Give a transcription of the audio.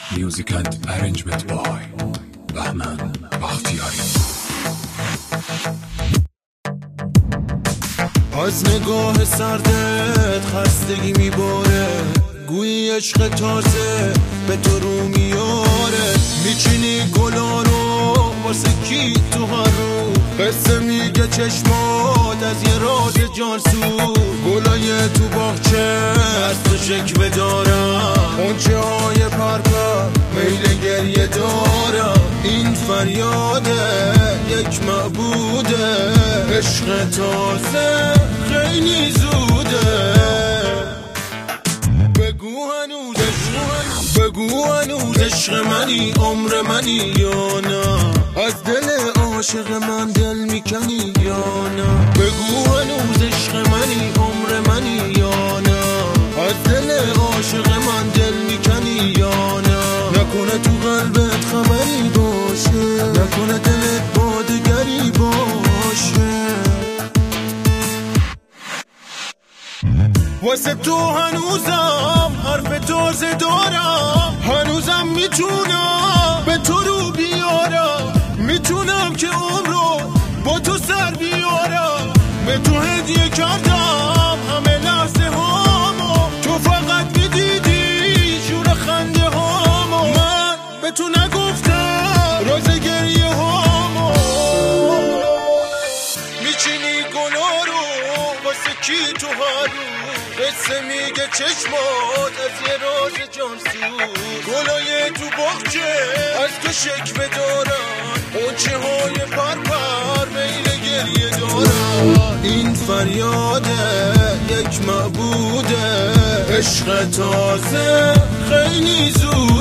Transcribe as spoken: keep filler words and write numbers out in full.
Music and arrangement by بهمن بختیاری. از نگاه سردت خستگی میباره، گویی عشق تازه به تو رو میاره. میچینی گلا رو واسه کی تو هر رو، قصه میگه چشمات از یه راز جانسو. گلای تو باغچه از تو شکوه دارم، اونچه های پرپر میل گریه دارم. این فریاده یک معبوده، عشق تازه خیلی زوده. بگو هنوز عشق، بگو هنوز عشق منی، عمر منی یا نه؟ از دل عاشق من دل میکنی یا نه؟ بگو هنوز عشق منی، عمر منی یا نه؟ از دل عاشق من دل میکنی یا نه؟ نکنه تو قلبت خبری باشه، نکنه دلت با دگری باشه. واسه تو هنوزم حرف تازه دارم، هنوزم میتونم به تو رو بیارم. میتونم که عمرو با تو سر بیارم. به تو هدیه کردم همه لحظه هامو، تو فقط میدیدی شور خنده هامو. من به تو نگفتم راز گریه هامو. میچینی گلا رو واسه کی تو هارو، قصه میگه چشمات از یه راز جانسو. گلای تو باغچه از تو شکوه دارن، اونچه های پرپر میل گریه دارن. این فریاده یک معبوده، عشق تازه خیلی زود.